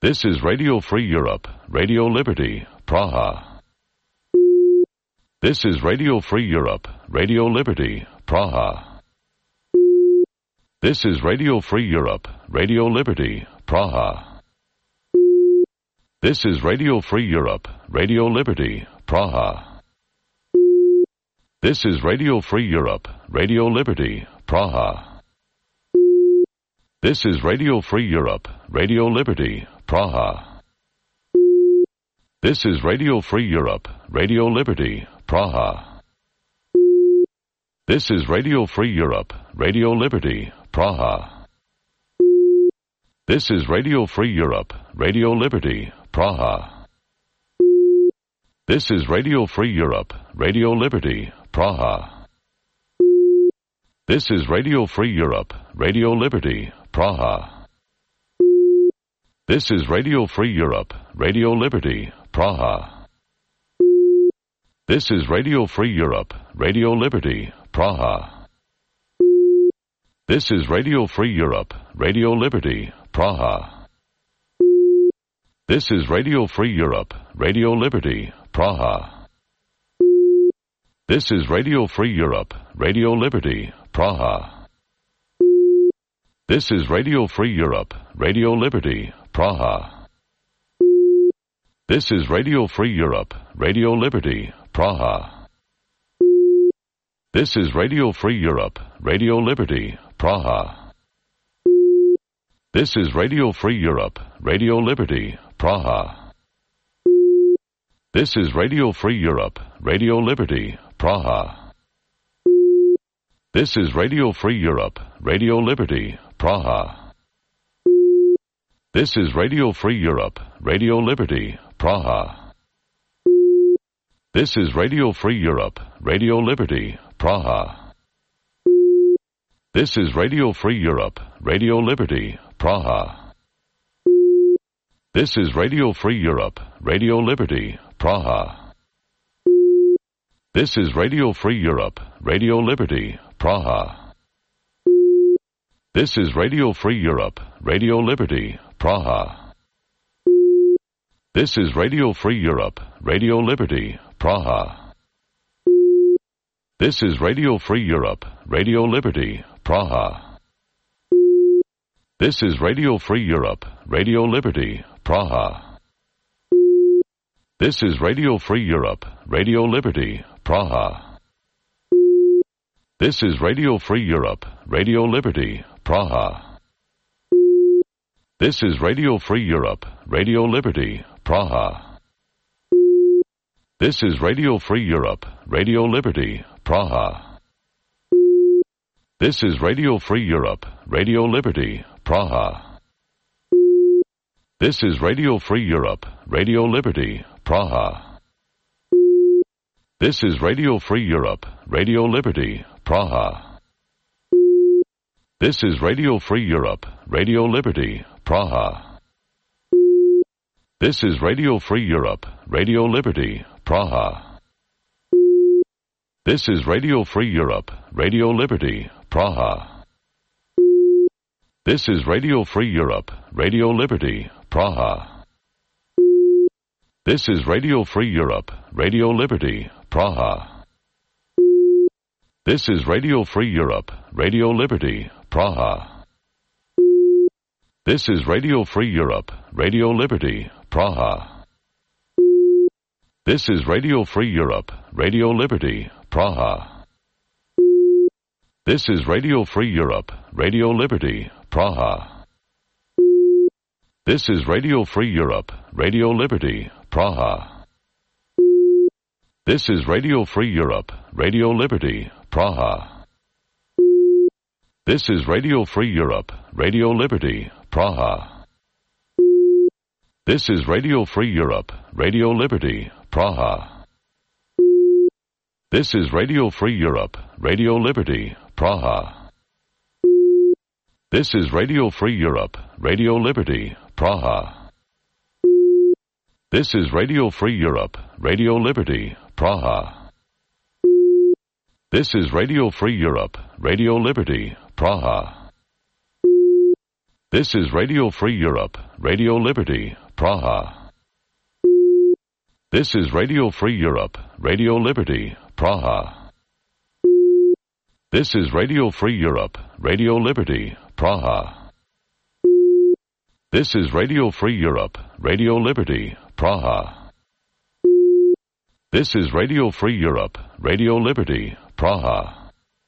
This is Radio Free Europe, Radio Liberty, Praha. This is Radio Free Europe, Radio Liberty, Praha. This is Radio Free Europe, Radio Liberty, Praha. This is Radio Free Europe, Radio Liberty, Praha. This is Radio Free Europe, Radio Liberty, Praha. This is Radio Free Europe, Radio Liberty, Praha. This is Radio Free Europe, Radio Liberty, Praha. This is Radio Free Europe, Radio Liberty, Praha. This is Radio Free Europe, Radio Liberty, Praha. This is Radio Free Europe, Radio Liberty, Praha. This is Radio Free Europe, Radio Liberty, Praha. This is Radio Free Europe, Radio Liberty, Praha. This is Radio Free Europe, Radio Liberty, Praha. This is Radio Free Europe, Radio Liberty, Praha. This is Radio Free Europe, Radio Liberty, Praha. This is Radio Free Europe, Radio Liberty, Praha. This is Radio Free Europe, Radio Liberty, Praha. This is Radio Free Europe, Radio Liberty, Praha. This is Radio Free Europe, Radio Liberty, Praha. This is Radio Free Europe, Radio Liberty, Praha. This is Radio Free Europe, Radio Liberty, Praha. This is Radio Free Europe, Radio Liberty, Praha. This is Radio Free Europe, Radio Liberty, Praha. This is Radio Free Europe, Radio Liberty, Praha. This is Radio Free Europe, Radio Liberty, Praha. This is Radio Free Europe, Radio Liberty, Praha. This is Radio Free Europe, Radio Liberty, Praha. This is Radio Free Europe, Radio Liberty, Praha. This is Radio Free Europe, Radio Liberty, Praha. This is Radio Free Europe, Radio Liberty, Praha. This is Radio Free Europe, Radio Liberty, Praha. This is Radio Free Europe, Radio Liberty, Praha. This is Radio Free Europe, Radio Liberty, Praha. This is Radio Free Europe, Radio Liberty, Praha. This is Radio Free Europe, Radio Liberty, Praha. This is Radio Free Europe, Radio Liberty, Praha. This is Radio Free Europe, Radio Liberty, Praha. This is Radio Free Europe, Radio Liberty, Praha. This is Radio Free Europe, Radio Liberty, Praha. This is Radio Free Europe, Radio Liberty, Praha. This is Radio Free Europe, Radio Liberty, Praha. This is Radio Free Europe, Radio Liberty, Praha. This is Radio Free Europe, Radio Liberty, Praha. This is Radio Free Europe, Radio Liberty, Praha. This is Radio Free Europe, Radio Liberty, Praha. This is Radio Free Europe, Radio Liberty, Praha. This is Radio Free Europe, Radio Liberty, Praha. This is Radio Free Europe, Radio Liberty, Praha. This is Radio Free Europe, Radio Liberty, Praha. This is Radio Free Europe, Radio Liberty, Praha. This is Radio Free Europe, Radio Liberty, Praha. This is Radio Free Europe, Radio Liberty, Praha. This is Radio Free Europe, Radio Liberty, Praha. This is Radio Free Europe, Radio Liberty, Praha. This is Radio Free Europe, Radio Liberty, Praha. This is Radio Free Europe, Radio Liberty, Praha. This is Radio Free Europe, Radio Liberty, Praha. This is Radio Free Europe, Radio Liberty, Praha. This is Radio Free Europe, Radio Liberty, Praha. This is Radio Free Europe, Radio Liberty, Praha.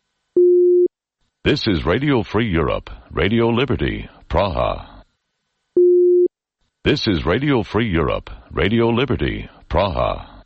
This is Radio Free Europe, Radio Liberty, Praha. This is Radio Free Europe, Radio Liberty, Praha.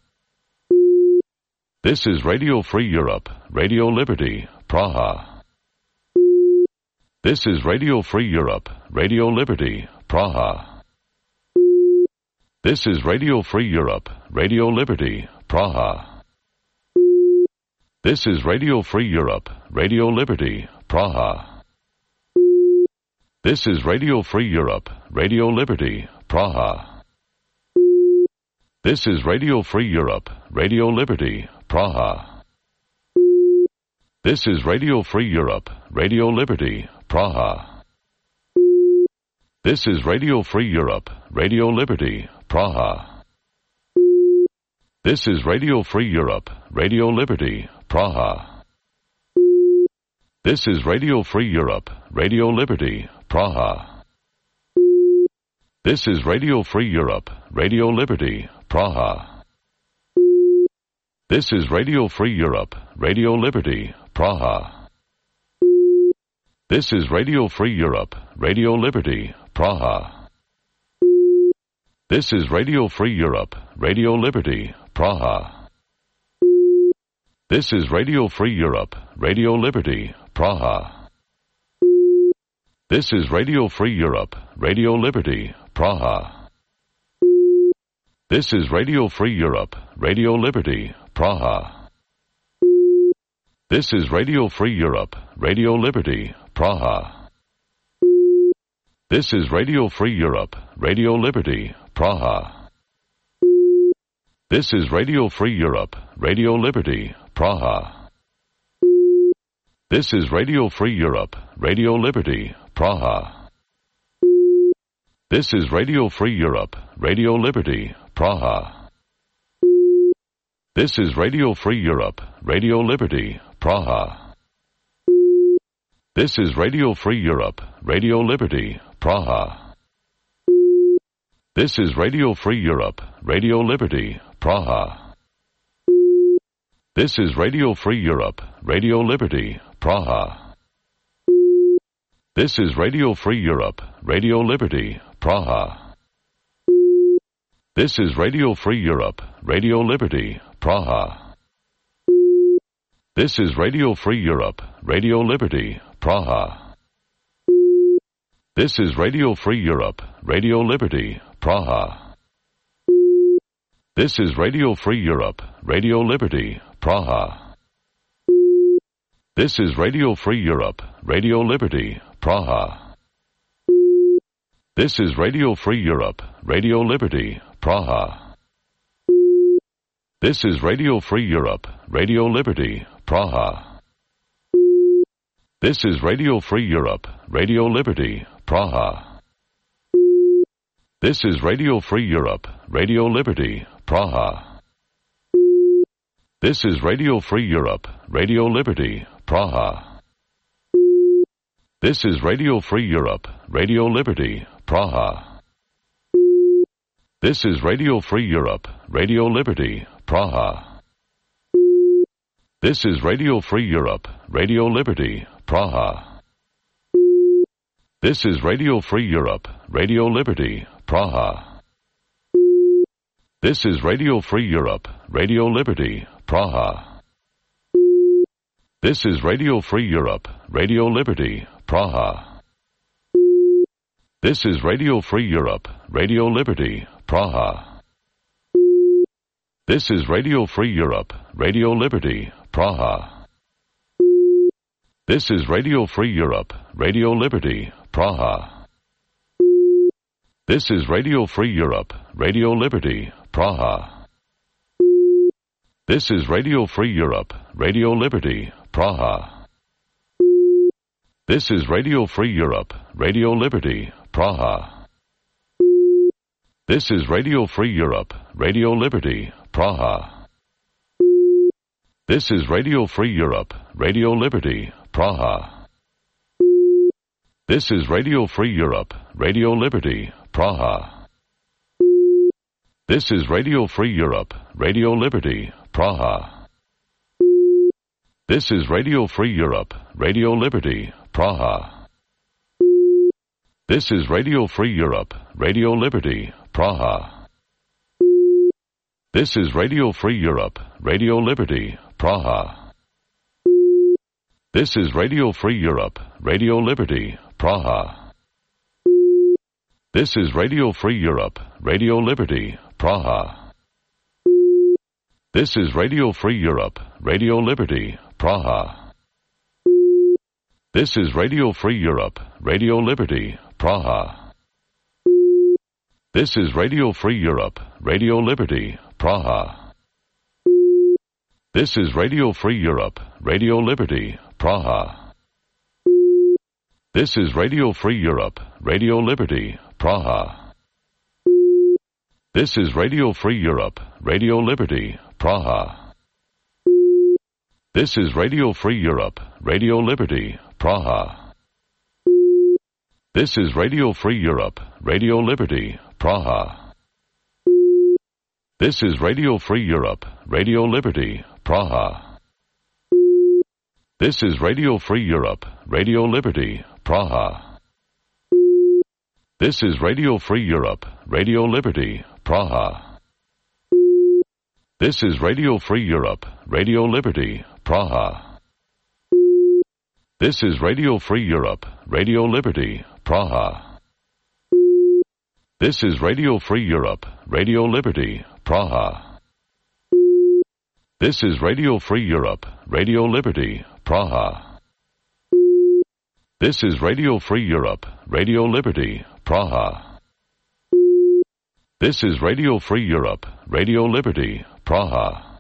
This is Radio Free Europe, Radio Liberty, Praha. This is Radio Free Europe, Radio Liberty, Praha. This is Radio Free Europe, Radio Liberty, Praha. This is Radio Free Europe, Radio Liberty, Praha. This is Radio Free Europe, Radio Liberty, Praha. This is Radio Free Europe, Radio Liberty, Praha. This is Radio Free Europe, Radio Liberty, Praha. This is Radio Free Europe, Radio Liberty, Praha. This is Radio Free Europe, Radio Liberty, Praha. This is Radio Free Europe, Radio Liberty, Praha. This is Radio Free Europe, Radio Liberty, Praha. This is Radio Free Europe, Radio Liberty, Praha. This is Radio Free Europe, Radio Liberty, Praha. This is Radio Free Europe, Radio Liberty, Praha. This is Radio Free Europe, Radio Liberty, Praha. This is Radio Free Europe, Radio Liberty, Praha. This is Radio Free Europe, Radio Liberty, Praha. This is Radio Free Europe, Radio Liberty, Praha. This is Radio Free Europe, Radio Liberty, Praha. This is Radio Free Europe, Radio Liberty, Praha. This is Radio Free Europe, Radio Liberty, Praha. This is Radio Free Europe, Radio Liberty, Praha. This is Radio Free Europe, Radio Liberty, Praha. This is Radio Free Europe, Radio Liberty, Praha. This is Radio Free Europe, Radio Liberty, Praha. This is Radio Free Europe, Radio Liberty, Praha. This is Radio Free Europe, Radio Liberty, Praha. This is Radio Free Europe, Radio Liberty, Praha. This is Radio Free Europe, Radio Liberty, Praha. This is Radio Free Europe, Radio Liberty, Praha. This is Radio Free Europe, Radio Liberty, Praha. This is Radio Free Europe, Radio Liberty, Praha. This is Radio Free Europe, Radio Liberty, Praha. This is Radio Free Europe, Radio Liberty, Praha. This is Radio Free Europe, Radio Liberty, Praha. This is Radio Free Europe, Radio Liberty, Praha. This is Radio Free Europe, Radio Liberty, Praha. This is Radio Free Europe, Radio Liberty, Praha. This is Radio Free Europe, Radio Liberty, Praha. This is Radio Free Europe, Radio Liberty, Praha. This is Radio Free Europe, Radio Liberty, Praha. This is Radio Free Europe, Radio Liberty, Praha. This is Radio Free Europe, Radio Liberty, Praha. This is Radio Free Europe, Radio Liberty, Praha. This is Radio Free Europe, Radio Liberty, Praha. This is Radio Free Europe, Radio Liberty, Praha. This is Radio Free Europe, Radio Liberty, Praha. This is Radio Free Europe, Radio Liberty, Praha. This is Radio Free Europe, Radio Liberty, Praha. This is Radio Free Europe, Radio Liberty, Praha. This is Radio Free Europe, Radio Liberty, Praha. This is Radio Free Europe, Radio Liberty, Praha. This is Radio Free Europe, Radio Liberty, Praha. This is Radio Free Europe, Radio Liberty, Praha. This is Radio Free Europe, Radio Liberty, Praha. This is Radio Free Europe, Radio Liberty, Praha. This is Radio Free Europe, Radio Liberty, Praha. This is Radio Free Europe, Radio Liberty, Praha. This is Radio Free Europe, Radio Liberty, Praha. This is Radio Free Europe, Radio Liberty, Praha. This is Radio Free Europe, Radio Liberty, Praha. This is Radio Free Europe, Radio Liberty, Praha. This is Radio Free Europe, Radio Liberty, Praha. This is Radio Free Europe, Radio Liberty, Praha. This is Radio Free Europe, Radio Liberty, Praha. This is Radio Free Europe, Radio Liberty, Praha. This is Radio Free Europe, Radio Liberty, Praha. This is Radio Free Europe, Radio Liberty, Praha. This is Radio Free Europe, Radio Liberty, Praha. This is Radio Free Europe, Radio Liberty, Praha. This is Radio Free Europe, Radio Liberty, Praha. This is Radio Free Europe, Radio Liberty, Praha. This is Radio Free Europe, Radio Liberty, Praha. This is Radio Free Europe, Radio Liberty, Praha. This is Radio Free Europe, Radio Liberty, Praha.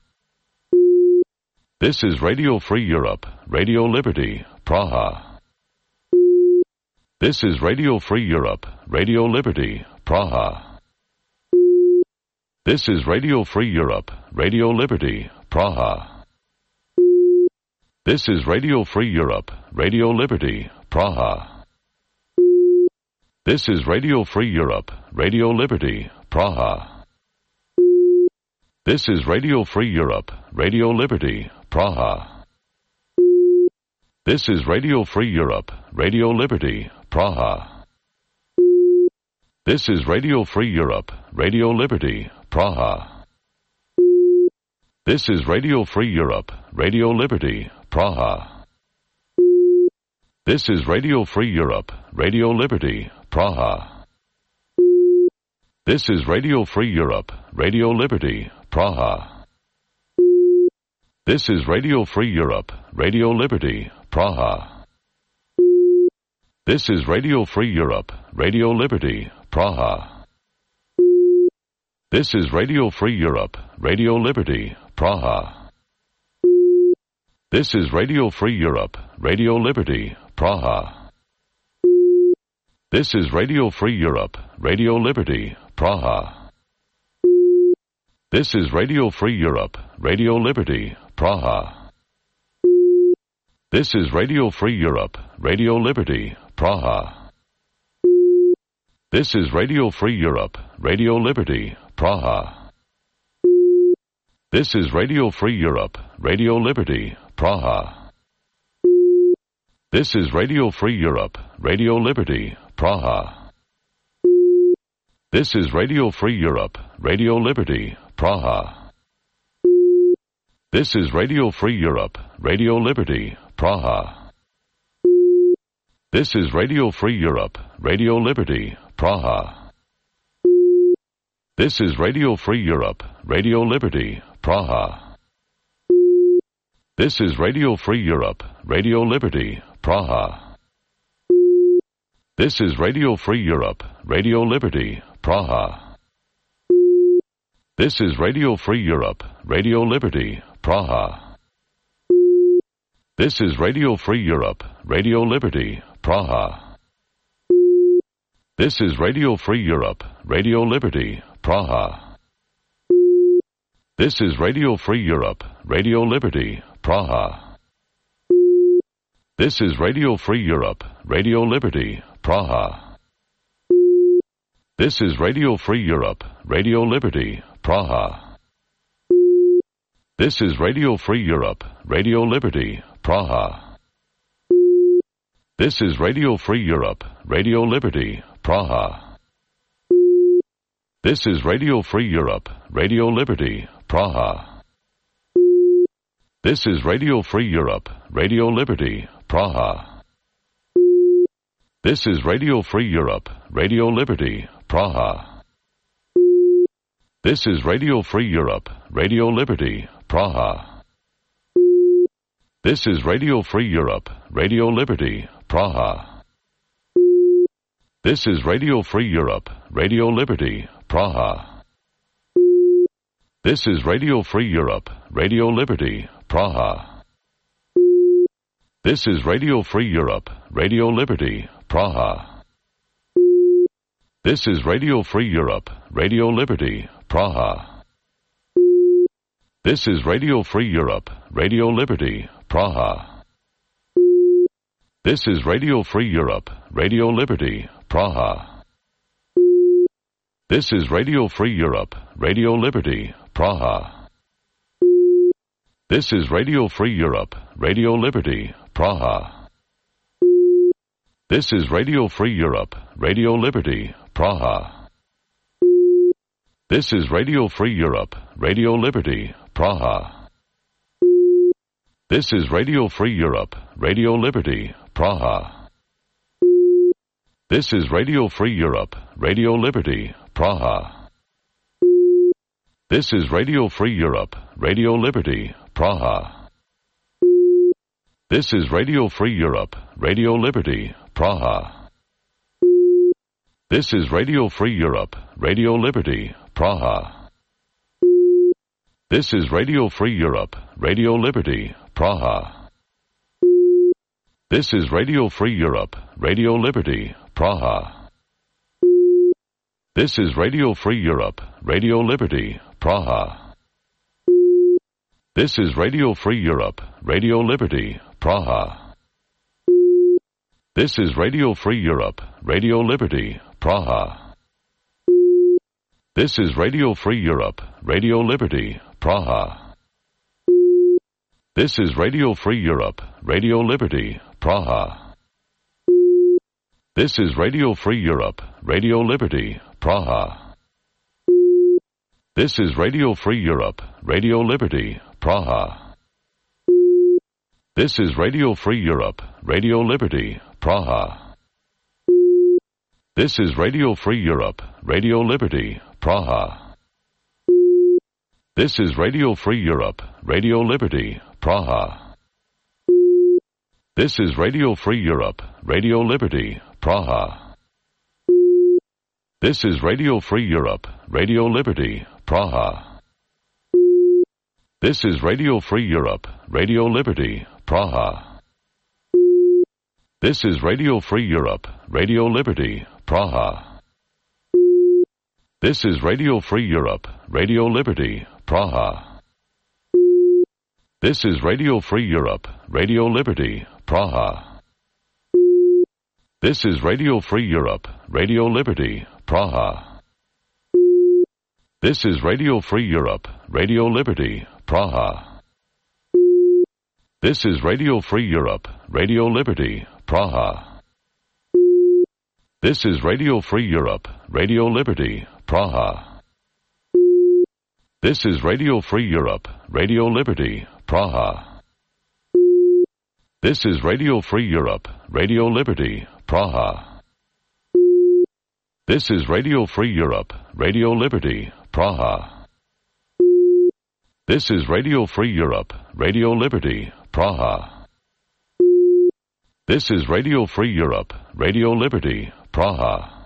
This is Radio Free Europe, Radio Liberty, Praha. This is Radio Free Europe, Radio Liberty, Praha. This is Radio Free Europe, Radio Liberty, Praha. This is Radio Free Europe, Radio Liberty, Praha. This is Radio Free Europe, Radio Liberty, Praha. This is Radio Free Europe, Radio Liberty, Praha. This is Radio Free Europe, Radio Liberty, Praha. This is Radio Free Europe, Radio Liberty, Praha. This is Radio Free Europe, Radio Liberty, Praha. This is Radio Free Europe, Radio Liberty, Praha. This is Radio Free Europe, Radio Liberty, Praha. This is Radio Free Europe, Radio Liberty, Praha. This is Radio Free Europe, Radio Liberty, Praha. This is Radio Free Europe, Radio Liberty, Praha. This is Radio Free Europe, Radio Liberty, Praha. This is Radio Free Europe, Radio Liberty, Praha. This is Radio Free Europe, Radio Liberty, Praha. This is Radio Free Europe, Radio Liberty, Praha. This is Radio Free Europe, Radio Liberty, Praha. This is Radio Free Europe, Radio Liberty, Praha. This is Radio Free Europe, Radio Liberty, Praha. This is Radio Free Europe, Radio Liberty, Praha. This is Radio Free Europe, Radio Liberty, Praha. This is Radio Free Europe, Radio Liberty, Praha. This is Radio Free Europe, Radio Liberty, Praha. This is Radio Free Europe, Radio Liberty, Praha. This is Radio Free Europe, Radio Liberty, Praha. This is Radio Free Europe, Radio Liberty, Praha. This is Radio Free Europe, Radio Liberty, Praha. This is Radio Free Europe, Radio Liberty, Praha. This is Radio Free Europe, Radio Liberty, Praha. This is Radio Free Europe, Radio Liberty, Praha. This is Radio Free Europe, Radio Liberty, Praha. This is Radio Free Europe, Radio Liberty, Praha. This is Radio Free Europe, Radio Liberty, Praha. This is Radio Free Europe, Radio Liberty, Praha. This is Radio Free Europe, Radio Liberty, Praha. This is Radio Free Europe, Radio Liberty, Praha. This is Radio Free Europe, Radio Liberty, Praha. This is Radio Free Europe, Radio Liberty, Praha. This is Radio Free Europe, Radio Liberty, Praha. This is Radio Free Europe, Radio Liberty, Praha. This is Radio Free Europe, Radio Liberty, Praha. This is Radio Free Europe, Radio Liberty, Praha. This is Radio Free Europe, Radio Liberty, Praha. This is Radio Free Europe, Radio Liberty, Praha. This is Radio Free Europe, Radio Liberty, Praha. This is Radio Free Europe, Radio Liberty, Praha. This is Radio Free Europe, Radio Liberty, Praha. This is Radio Free Europe, Radio Liberty, Praha. This is Radio Free Europe, Radio Liberty, Praha. This is Radio Free Europe, Radio Liberty, Praha. This is Radio Free Europe, Radio Liberty, Praha. This is Radio Free Europe, Radio Liberty, Praha. This is Radio Free Europe, Radio Liberty, Praha. This is Radio Free Europe, Radio Liberty, Praha. This is Radio Free Europe, Radio Liberty, Praha. This is Radio Free Europe, Radio Liberty, Praha. This is Radio Free Europe, Radio Liberty, Praha. This is Radio Free Europe, Radio Liberty, Praha. This is Radio Free Europe, Radio Liberty, Praha. This is Radio Free Europe, Radio Liberty, Praha. This is Radio Free Europe, Radio Liberty, Praha. This is Radio Free Europe, Radio Liberty, Praha. This is Radio Free Europe, Radio Liberty, Praha. This is Radio Free Europe, Radio Liberty, Praha. This is Radio Free Europe, Radio Liberty, Praha. This is Radio Free Europe, Radio Liberty, Praha. This is Radio Free Europe, Radio Liberty, Praha. This is Radio Free Europe, Radio Liberty, Praha. This is Radio Free Europe, Radio Liberty, Praha. This is Radio Free Europe, Radio Liberty, Praha. This is Radio Free Europe, Radio Liberty, Praha. This is Radio Free Europe, Radio Liberty, Praha. This is Radio Free Europe, Radio Liberty, Praha. This is Radio Free Europe, Radio Liberty, Praha. This is Radio Free Europe, Radio Liberty, Praha. This is Radio Free Europe, Radio Liberty, Praha. This is Radio Free Europe, Radio Liberty, Praha. This is Radio Free Europe, Radio Liberty, Praha. This is Radio Free Europe, Radio Liberty, Praha. This is Radio Free Europe, Radio Liberty, Praha.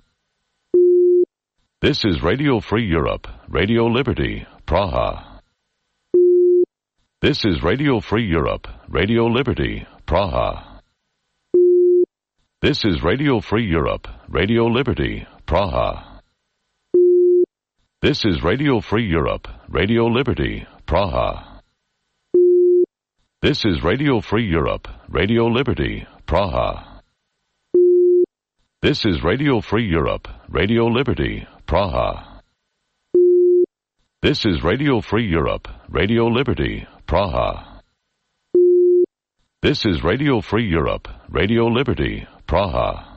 This is Radio Free Europe, Radio Liberty, Praha. This is Radio Free Europe, Radio Liberty, Praha. This is Radio Free Europe, Radio Liberty, Praha. This is Radio Free Europe, Radio Liberty, Praha. This is Radio Free Europe, Radio Liberty, Praha. This is Radio Free Europe, Radio Liberty, Praha. This is Radio Free Europe, Radio Liberty, Praha. This is Radio Free Europe, Radio Liberty, Praha.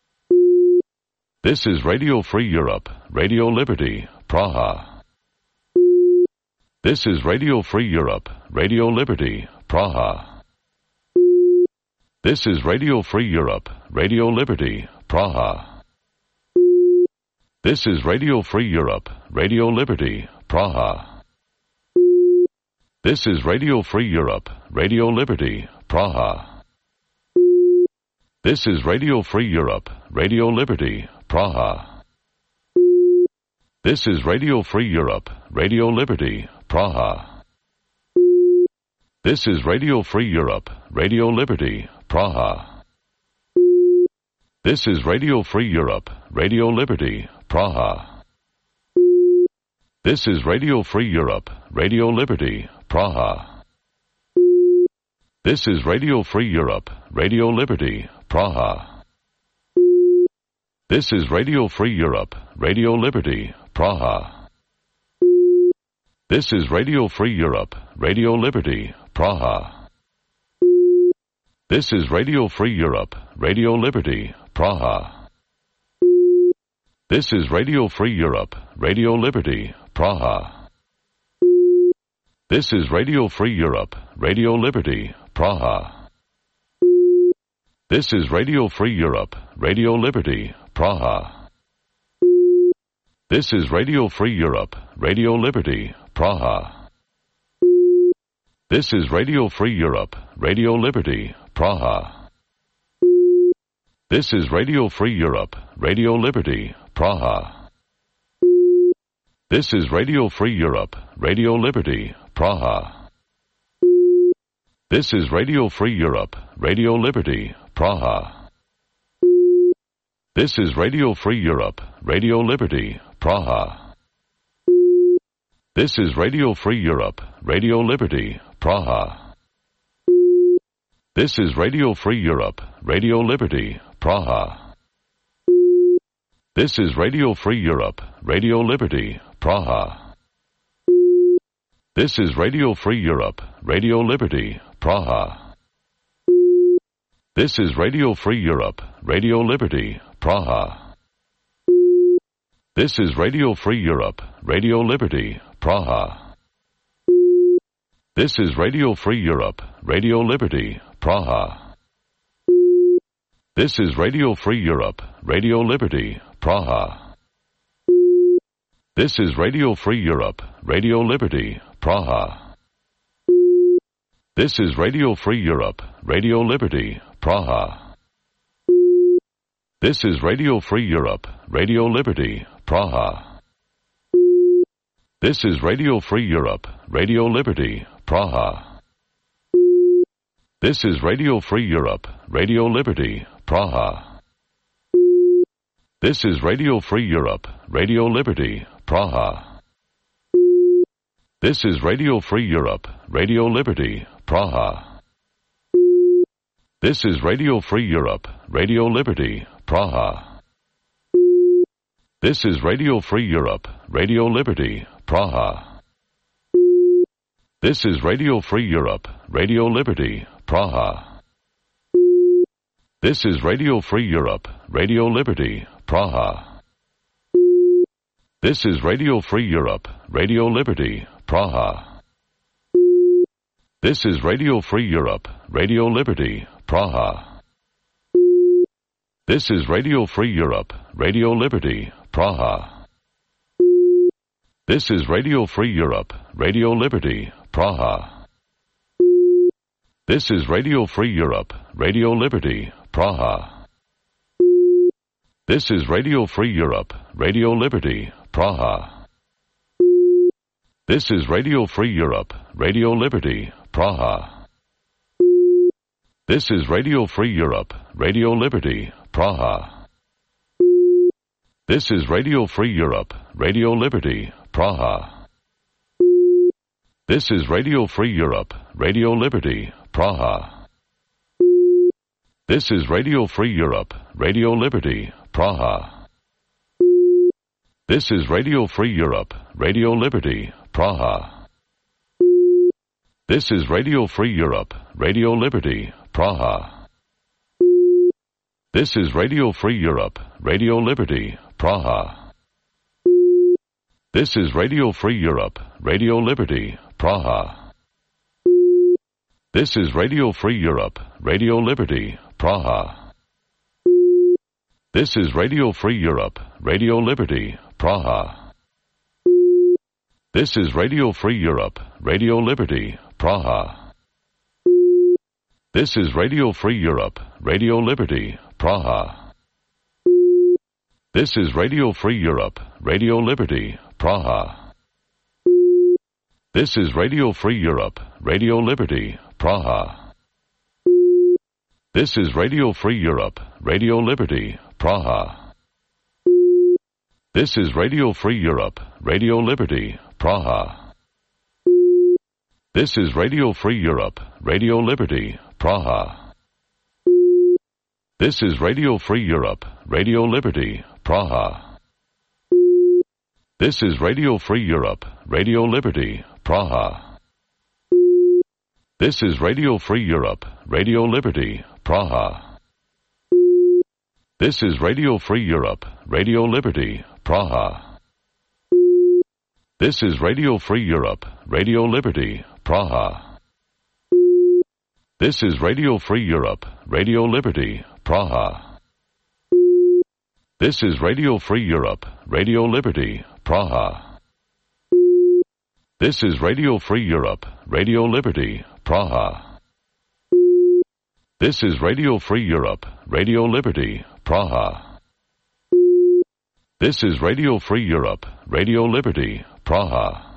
This is Radio Free Europe, Radio Liberty, Praha. This is Radio Free Europe, Radio Liberty, Praha. This is Radio Free Europe, Radio Liberty, Praha. This is Radio Free Europe, Radio Liberty, Praha. This is Radio Free Europe, Radio Liberty, Praha. This is Radio Free Europe, Radio Liberty, Praha. This is Radio Free Europe, Radio Liberty, Praha. This is Radio Free Europe, Radio Liberty, Praha. This is Radio Free Europe, Radio Liberty, Praha. This is Radio Free Europe, Radio Liberty, Praha. This is Radio Free Europe, Radio Liberty, Praha. This is Radio Free Europe, Radio Liberty, Praha. This is Radio Free Europe, Radio Liberty, Praha. This is Radio Free Europe, Radio Liberty, Praha. This is Radio Free Europe, Radio Liberty, Praha. This is Radio Free Europe, Radio Liberty, Praha. This is Radio Free Europe, Radio Liberty, Praha. This is Radio Free Europe, Radio Liberty, Praha. This is Radio Free Europe, Radio Liberty, Praha. This is Radio Free Europe, Radio Liberty, Praha. This is Radio Free Europe, Radio Liberty, Praha. This is Radio Free Europe, Radio Liberty, Praha. This is Radio Free Europe, Radio Liberty, Praha. This is Radio Free Europe, Radio Liberty, Praha. This is Radio Free Europe, Radio Liberty, Praha. This is Radio Free Europe, Radio Liberty, Praha. This is Radio Free Europe, Radio Liberty, Praha. This is Radio Free Europe, Radio Liberty, Praha. This is Radio Free Europe, Radio Liberty, Praha. This is Radio Free Europe, Radio Liberty, Praha. This is Radio Free Europe, Radio Liberty, Praha. This is Radio Free Europe, Radio Liberty, Praha. This is Radio Free Europe, Radio Liberty, Praha. This is Radio Free Europe, Radio Liberty, Praha. This is Radio Free Europe, Radio Liberty, Praha. This is Radio Free Europe, Radio Liberty, Praha. This is Radio Free Europe, Radio Liberty, Praha. This is Radio Free Europe, Radio Liberty, Praha. This is Radio Free Europe, Radio Liberty, Praha. This is Radio Free Europe, Radio Liberty, Praha. This is Radio Free Europe, Radio Liberty, Praha. This is Radio Free Europe, Radio Liberty, Praha. This is Radio Free Europe, Radio Liberty, Praha. This is Radio Free Europe, Radio Liberty, Praha. This is Radio Free Europe, Radio Liberty, Praha. This is Radio Free Europe, Radio Liberty, Praha. This is Radio Free Europe, Radio Liberty, Praha. This is Radio Free Europe, Radio Liberty, Praha. This is Radio Free Europe, Radio Liberty, Praha. This is Radio Free Europe, Radio Liberty, Praha. This is Radio Free Europe, Radio Liberty, Praha. This is Radio Free Europe, Radio Liberty, Praha. This is Radio Free Europe, Radio Liberty, Praha. This is Radio Free Europe, Radio Liberty, Praha. This is Radio Free Europe, Radio Liberty, Praha. This is Radio Free Europe, Radio Liberty, Praha. This is Radio Free Europe, Radio Liberty, Praha. This is Radio Free Europe, Radio Liberty, Praha. This is Radio Free Europe, Radio Liberty, Praha. This is Radio Free Europe, Radio Liberty, Praha. This is Radio Free Europe, Radio Liberty, Praha. This is Radio Free Europe, Radio Liberty, Praha. This is Radio Free Europe, Radio Liberty, Praha. This is Radio Free Europe, Radio Liberty, Praha. This is Radio Free Europe, Radio Liberty, Praha. This is Radio Free Europe, Radio Liberty, Praha. This is Radio Free Europe, Radio Liberty, Praha. This is Radio Free Europe, Radio Liberty, Praha. This is Radio Free Europe, Radio Liberty, Praha. This is Radio Free Europe, Radio Liberty, Praha. This is Radio Free Europe, Radio Liberty, Praha. This is Radio Free Europe, Radio Liberty, Praha. This is Radio Free Europe, Radio Liberty, Praha. This is Radio Free Europe, Radio Liberty, Praha. This is Radio Free Europe, Radio Liberty, Praha. This is Radio Free Europe, Radio Liberty, Praha.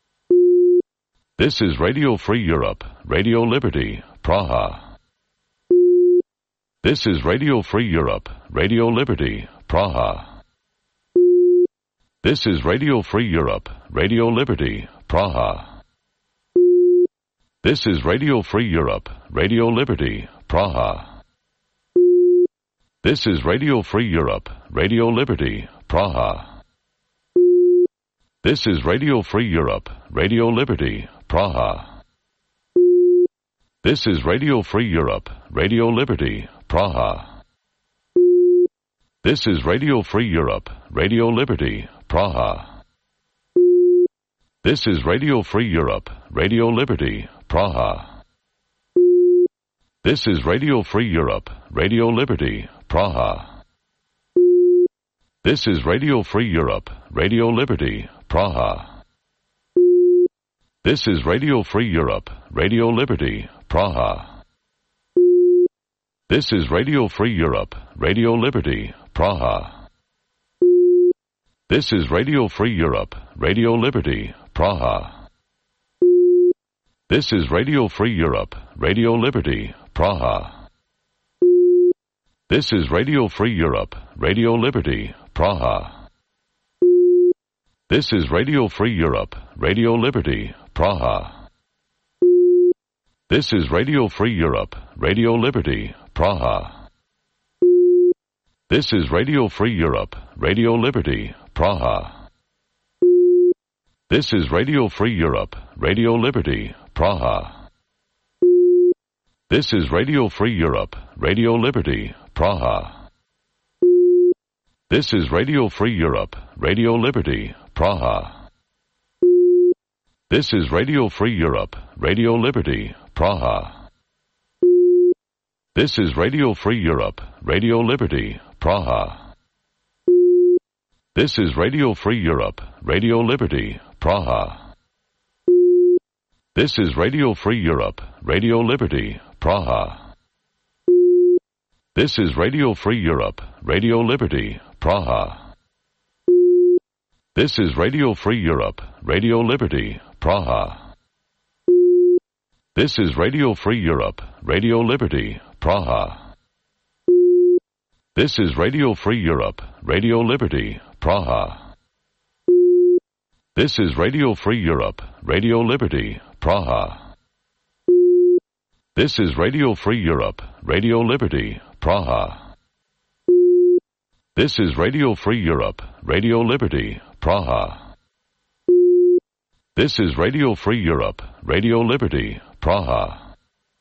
This is Radio Free Europe, Radio Liberty, Praha. This is Radio Free Europe, Radio Liberty, Praha. This is Radio Free Europe, Radio Liberty, Praha. This is Radio Free Europe, Radio Liberty, Praha. This is Radio Free Europe, Radio Liberty, Praha. This is Radio Free Europe, Radio Liberty, Praha. This is Radio Free Europe, Radio Liberty, Praha. This is Radio Free Europe, Radio Liberty, Praha. This is Radio Free Europe, Radio Liberty, Praha. This is Radio Free Europe, Radio Liberty, Praha. This is Radio Free Europe, Radio Liberty, Praha. This is Radio Free Europe, Radio Liberty, Praha. This is Radio Free Europe, Radio Liberty, Praha. This is Radio Free Europe, Radio Liberty, Praha. This is Radio Free Europe, Radio Liberty, Praha. This is Radio Free Europe, Radio Liberty, Praha. This is Radio Free Europe, Radio Liberty, Praha. This is Radio Free Europe, Radio Liberty, Praha. This is Radio Free Europe, Radio Liberty, Praha. This is Radio Free Europe, Radio Liberty, Praha. This is Radio Free Europe, Radio Liberty, Praha. This is Radio Free Europe, Radio Liberty, Praha. This is Radio Free Europe, Radio Liberty, Praha. This is Radio Free Europe, Radio Liberty, Praha. This is Radio Free Europe, Radio Liberty, Praha. This is Radio Free Europe, Radio Liberty, Praha. This is Radio Free Europe, Radio Liberty, Praha. This is Radio Free Europe, Radio Liberty, Praha. This is Radio Free Europe, Radio Liberty, Praha. This is Radio Free Europe, Radio Liberty, Praha. This is Radio Free Europe, Radio Liberty, Praha. This is Radio Free Europe, Radio Liberty, Praha. This is Radio Free Europe, Radio Liberty, Praha. This is Radio Free Europe, Radio Liberty, Praha.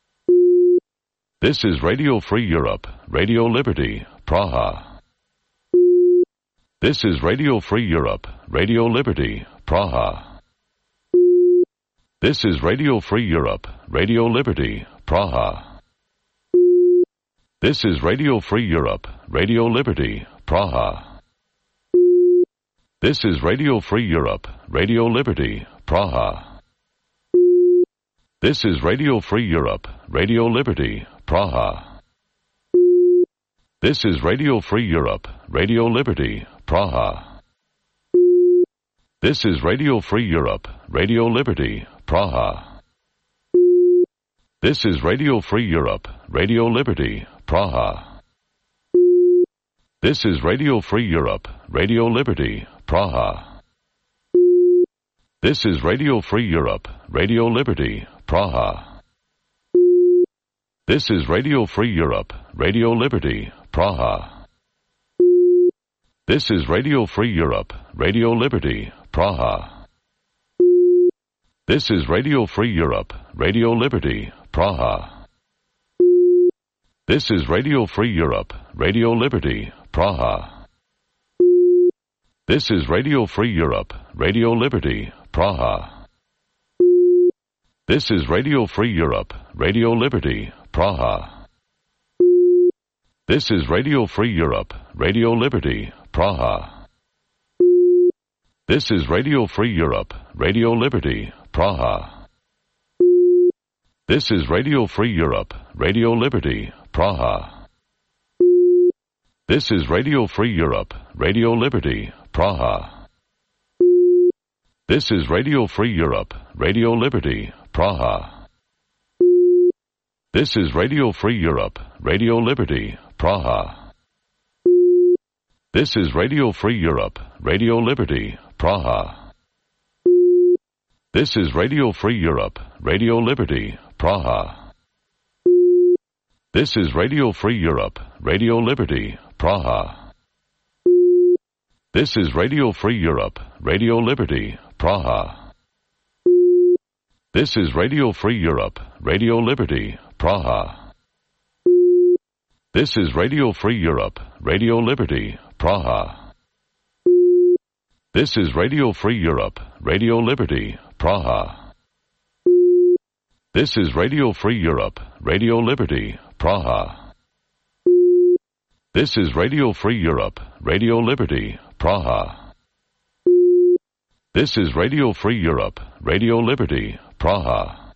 This is Radio Free Europe, Radio Liberty, Praha. This is Radio Free Europe, Radio Liberty, Praha. This is Radio Free Europe, Radio Liberty, Praha. This is Radio Free Europe, Radio Liberty, Praha. This is Radio Free Europe, Radio Liberty, Praha. This is Radio Free Europe, Radio Liberty, Praha. This is Radio Free Europe, Radio Liberty, Praha. This is Radio Free Europe, Radio Liberty, Praha. This is Radio Free Europe, Radio Liberty, Praha. This is Radio Free Europe, Radio Liberty, Praha. This is Radio Free Europe, Radio Liberty, Praha. This is Radio Free Europe, Radio Liberty, Praha. This is Radio Free Europe, Radio Liberty, Praha. This is Radio Free Europe, Radio Liberty, Praha. This is Radio Free Europe, Radio Liberty, Praha. This is Radio Free Europe, Radio Liberty, Praha. This is Radio Free Europe, Radio Liberty, Praha. This is Radio Free Europe, Radio Liberty, Praha. This is Radio Free Europe, Radio Liberty, Praha. This is Radio Free Europe, Radio Liberty, Praha. This is Radio Free Europe, Radio Liberty, Praha. This is Radio Free Europe, Radio Liberty, Praha. This is Radio Free Europe, Radio Liberty, Praha. This is Radio Free Europe, Radio Liberty, Praha. This is Radio Free Europe, Radio Liberty, Praha. This is Radio Free Europe, Radio Liberty, Praha. This is Radio Free Europe, Radio Liberty, Praha. This is Radio Free Europe, Radio Liberty, Praha. This is Radio Free Europe, Radio Liberty, Praha. This is Radio Free Europe, Radio Liberty, Praha. This is Radio Free Europe, Radio Liberty, Praha. This is Radio Free Europe, Radio Liberty, Praha. This is Radio Free Europe, Radio Liberty, Praha.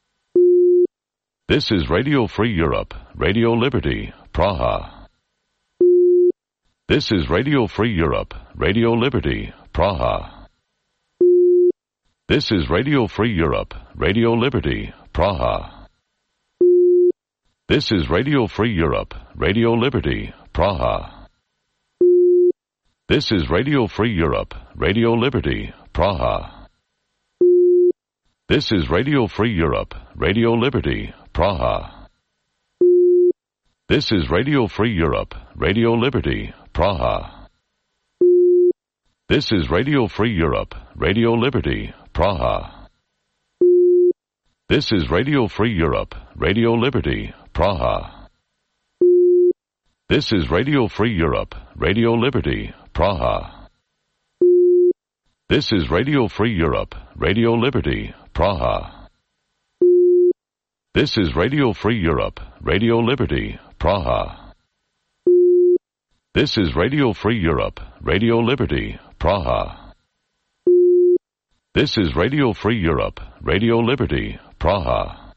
This is Radio Free Europe, Radio Liberty, Praha. This is Radio Free Europe, Radio Liberty, Praha. This is Radio Free Europe, Radio Liberty, Praha. This is Radio Free Europe, Radio Liberty, Praha. This is Radio Free Europe, Radio Liberty, Praha. This is Radio Free Europe, Radio Liberty, Praha. This is Radio Free Europe, Radio Liberty, Praha. This is Radio Free Europe, Radio Liberty, Praha. This is Radio Free Europe, Radio Liberty, Praha. This is Radio Free Europe, Radio Liberty, Praha. This is Radio Free Europe, Radio Liberty, Praha. This is Radio Free Europe, Radio Liberty, Praha. This is Radio Free Europe, Radio Liberty, Praha. This is Radio Free Europe, Radio Liberty, Praha.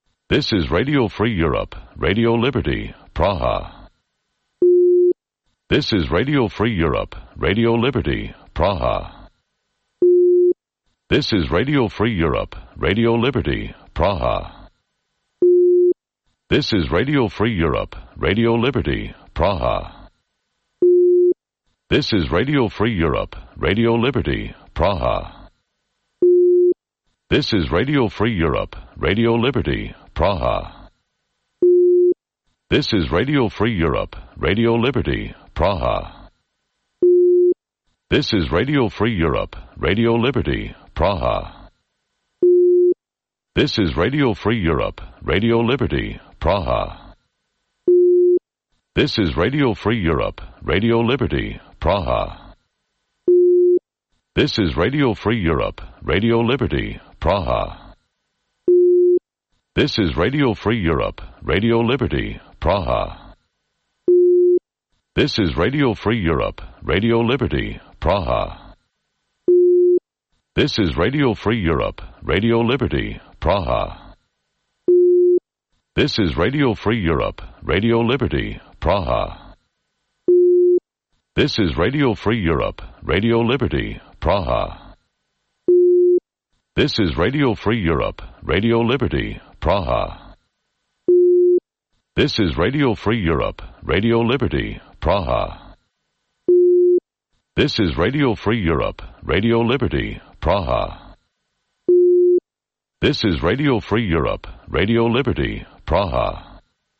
This is Radio Free Europe, Radio Liberty, Praha. This is Radio Free Europe, Radio Liberty, Praha. This is Radio Free Europe, Radio Liberty, Praha. This is Radio Free Europe, Radio Liberty, Praha. This is Radio Free Europe, Radio Liberty, Praha. This is Radio Free Europe, Radio Liberty, Praha. This is Radio Free Europe, Radio Liberty, Praha. This is Radio Free Europe, Radio Liberty, Praha. This is Radio Free Europe, Radio Liberty, Praha. This is Radio Free Europe, Radio Liberty, Praha. This is Radio Free Europe, Radio Liberty, Praha. This is Radio Free Europe, Radio Liberty, Praha. This is Radio Free Europe, Radio Liberty, Praha. This is Radio Free Europe, Radio Liberty, Praha. This is Radio Free Europe, Radio Liberty, Praha. This is Radio Free Europe, Radio Liberty, Praha. This is Radio Free Europe, Radio Liberty, Praha. This is Radio Free Europe, Radio Liberty, Praha. This is Radio Free Europe, Radio Liberty, Praha. This is Radio Free Europe, Radio Liberty, Praha.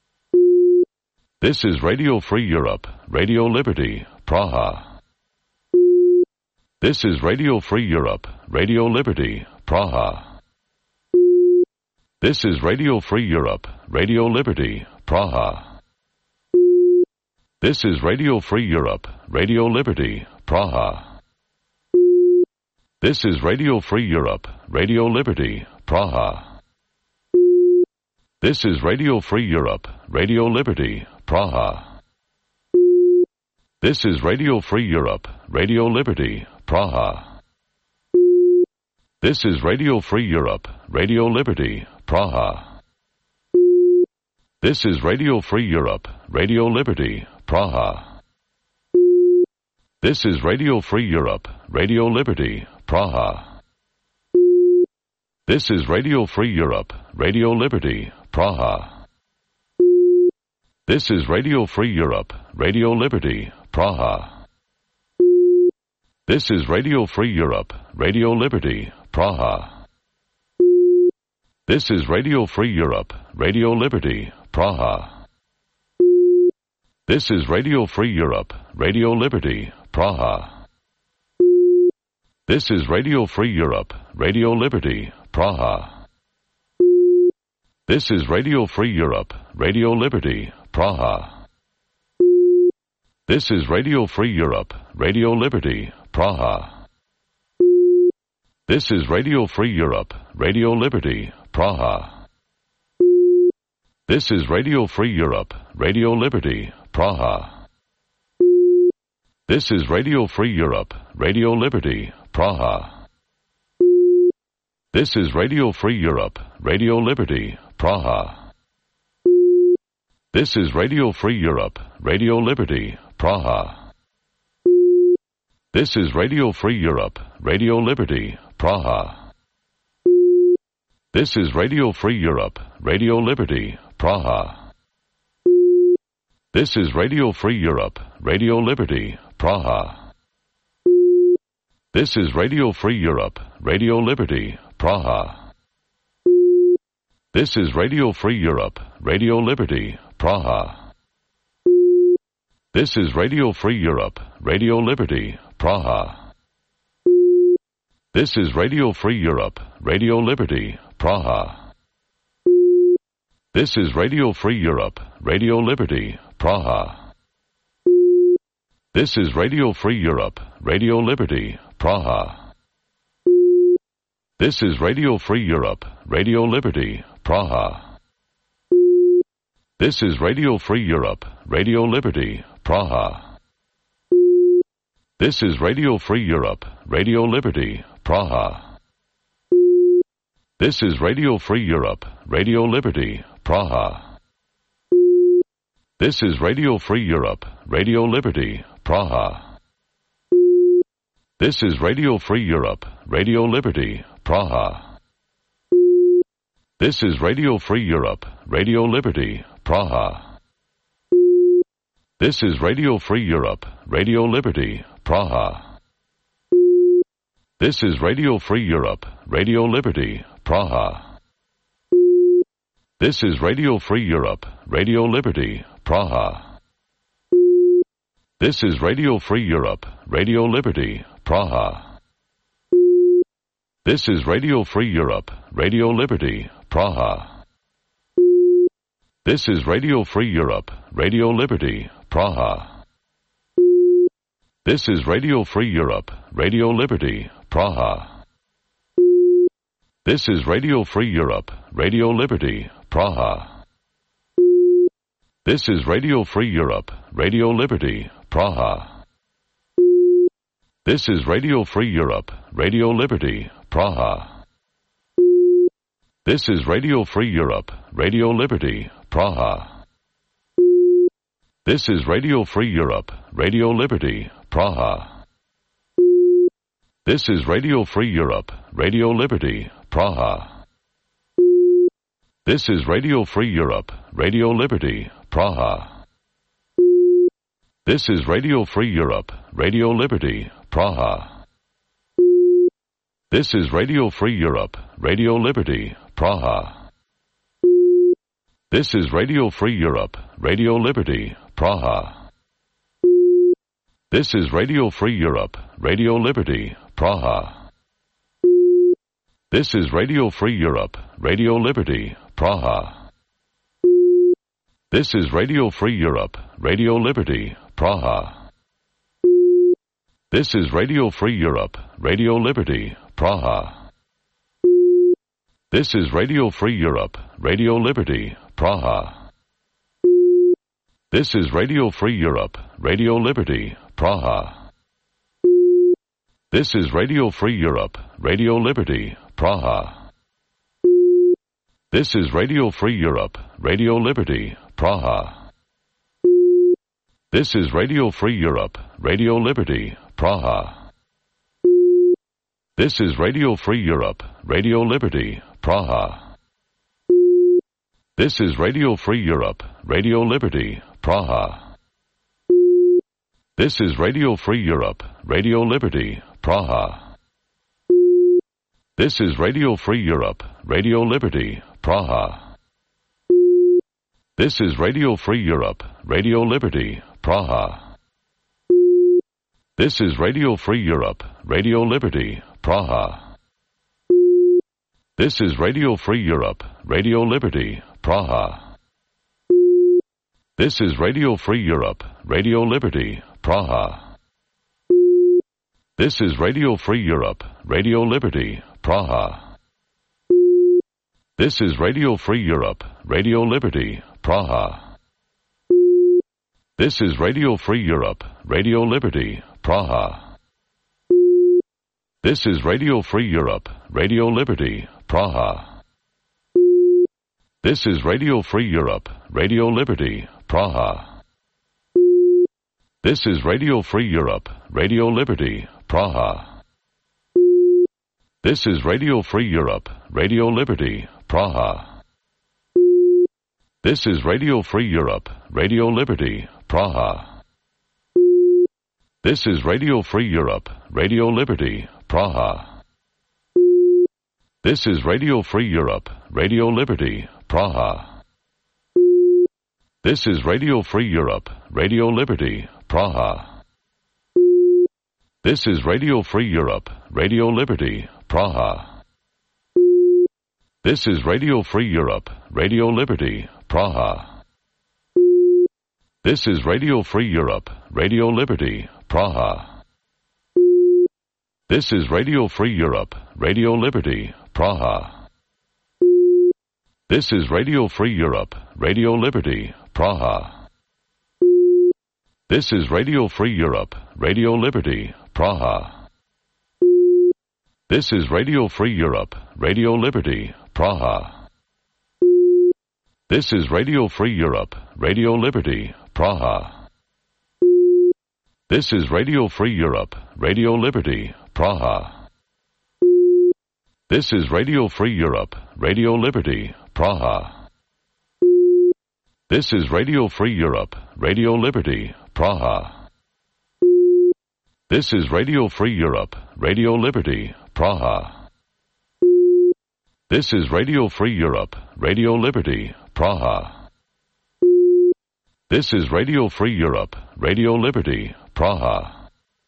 This is Radio Free Europe, Radio Liberty, Praha. This is Radio Free Europe, Radio Liberty, Praha. This is Radio Free Europe, Radio Liberty, Praha. This is Radio Free Europe, Radio Liberty, Praha. This is Radio Free Europe, Radio Liberty, Praha. This is Radio Free Europe, Radio Liberty, Praha. This is Radio Free Europe, Radio Liberty, Praha. This is Radio Free Europe, Radio Liberty, Praha. This is Radio Free Europe, Radio Liberty, Praha. This is Radio Free Europe, Radio Liberty, Praha. This is Radio Free Europe, Radio Liberty, Praha. This is Radio Free Europe, Radio Liberty, Praha. This is Radio Free Europe, Radio Liberty, Praha. This is Radio Free Europe, Radio Liberty, Praha. This is Radio Free Europe, Radio Liberty, Praha. This is Radio Free Europe, Radio Liberty, Praha. This is Radio Free Europe, Radio Liberty, Praha. This is Radio Free Europe, Radio Liberty, Praha. This is Radio Free Europe, Radio Liberty, Praha. This is Radio Free Europe, Radio Liberty, Praha. This is Radio Free Europe, Radio Liberty, Praha. This is Radio Free Europe, Radio Liberty, Praha. This is Radio Free Europe, Radio Liberty, Praha. This is Radio Free Europe, Radio Liberty, Praha. This is Radio Free Europe, Radio Liberty, Praha. This is Radio Free Europe, Radio Liberty, Praha. This is Radio Free Europe, Radio Liberty, Praha. This is Radio Free Europe, Radio Liberty, Praha. This is Radio Free Europe, Radio Liberty, Praha. This is Radio Free Europe, Radio Liberty, Praha. This is Radio Free Europe, Radio Liberty, Praha. This is Radio Free Europe, Radio Liberty, Praha. This is Radio Free Europe, Radio Liberty, Praha. This is Radio Free Europe, Radio Liberty, Praha. This is Radio Free Europe, Radio Liberty, Praha. This is Radio Free Europe, Radio Liberty, Praha. This is Radio Free Europe, Radio Liberty, Praha. This is Radio Free Europe, Radio Liberty, Praha. This is Radio Free Europe, Radio Liberty, Praha. This is Radio Free Europe, Radio Liberty, Praha. This is Radio Free Europe, Radio Liberty, Praha. This is Radio Free Europe, Radio Liberty, Praha. This is Radio Free Europe, Radio Liberty, Praha. This is Radio Free Europe, Radio Liberty, Praha. This is Radio Free Europe, Radio Liberty, Praha. This is Radio Free Europe, Radio Liberty, Praha. This is Radio Free Europe, Radio Liberty, Praha. This is Radio Free Europe, Radio Liberty, Praha. This is Radio Free Europe, Radio Liberty, Praha. This is Radio Free Europe, Radio Liberty, Praha. This is Radio Free Europe, Radio Liberty, Praha. This is Radio Free Europe, Radio Liberty, Praha. This is Radio Free Europe, Radio Liberty, Praha. This is Radio Free Europe, Radio Liberty, Praha. This is Radio Free Europe, Radio Liberty, Praha. This is Radio Free Europe, Radio Liberty, Praha. This is Radio Free Europe, Radio Liberty, Praha. This is Radio Free Europe, Radio Liberty, Praha. This is Radio Free Europe, Radio Liberty, Praha. This is Radio Free Europe, Radio Liberty, Praha. This is Radio Free Europe, Radio Liberty, Praha. This is Radio Free Europe, Radio Liberty, Praha. This is Radio Free Europe, Radio Liberty, Praha. This is Radio Free Europe, Radio Liberty, Praha. This is Radio Free Europe, Radio Liberty, Praha. This is Radio Free Europe, Radio Liberty, Praha. This is Radio Free Europe, Radio Liberty, Praha. This is Radio Free Europe, Radio Liberty, Praha. This is Radio Free Europe, Radio Liberty, Praha. This is Radio Free Europe, Radio Liberty, Praha. This is Radio Free Europe, Radio Liberty, Praha. This is Radio Free Europe, Radio Liberty, Praha. This is Radio Free Europe, Radio Liberty, Praha. This is Radio Free Europe, Radio Liberty, Praha. This is Radio Free Europe, Radio Liberty, Praha. This is Radio Free Europe, Radio Liberty, Praha. This is Radio Free Europe, Radio Liberty, Praha. This is Radio Free Europe, Radio Liberty, Praha. This is Radio Free Europe, Radio Liberty, Praha. This is Radio Free Europe, Radio Liberty, Praha. This is Radio Free Europe, Radio Liberty, Praha. This is Radio Free Europe, Radio Liberty, Praha. This is Radio Free Europe, Radio Liberty, Praha. This is Radio Free Europe, Radio Liberty, Praha. This is Radio Free Europe, Radio Liberty, Praha. This is Radio Free Europe, Radio Liberty, Praha. This is Radio Free Europe, Radio Liberty, Praha. This is Radio Free Europe, Radio Liberty, Praha. This is Radio Free Europe, Radio Liberty, Praha. This is Radio Free Europe, Radio Liberty, Praha. This is Radio Free Europe, Radio Liberty, Praha. This is Radio Free Europe, Radio Liberty, Praha. This is Radio Free Europe, Radio Liberty, Praha. This is Radio Free Europe, Radio Liberty, Praha. This is Radio Free Europe, Radio Liberty, Praha. This is Radio Free Europe, Radio Liberty, Praha. This is Radio Free Europe, Radio Liberty, Praha. This is Radio Free Europe, Radio Liberty, Praha.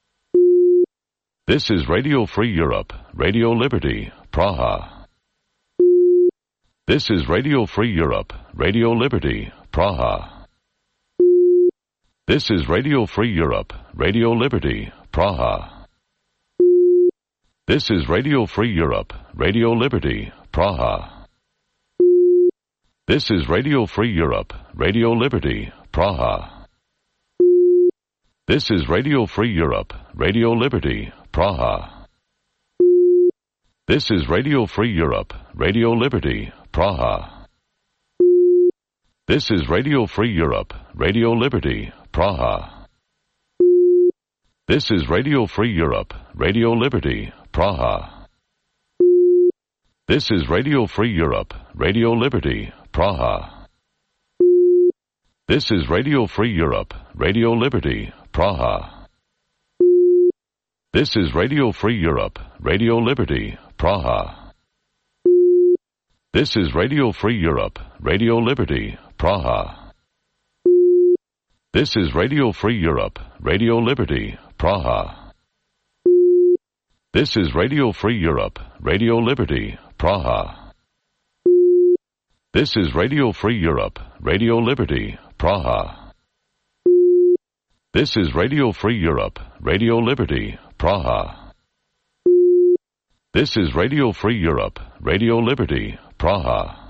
This is Radio Free Europe, Radio Liberty, Praha. This is Radio Free Europe, Radio Liberty, Praha. This is Radio Free Europe, Radio Liberty, Praha. This is Radio Free Europe, Radio Liberty, Praha. This is Radio Free Europe, Radio Liberty, Praha. This is Radio Free Europe, Radio Liberty, Praha. This is Radio Free Europe, Radio Liberty, Praha. This is Radio Free Europe, Radio Liberty, Praha. This is Radio Free Europe, Radio Liberty, Praha. This is Radio Free Europe, Radio Liberty, Praha. This is Radio Free Europe, Radio Liberty, Praha. This is Radio Free Europe, Radio Liberty, Praha. This is Radio Free Europe, Radio Liberty, Praha. This is Radio Free Europe, Radio Liberty, Praha. This is Radio Free Europe, Radio Liberty, Praha. This is Radio Free Europe, Radio Liberty, Praha. This is Radio Free Europe, Radio Liberty, Praha. This is Radio Free Europe, Radio Liberty, Praha.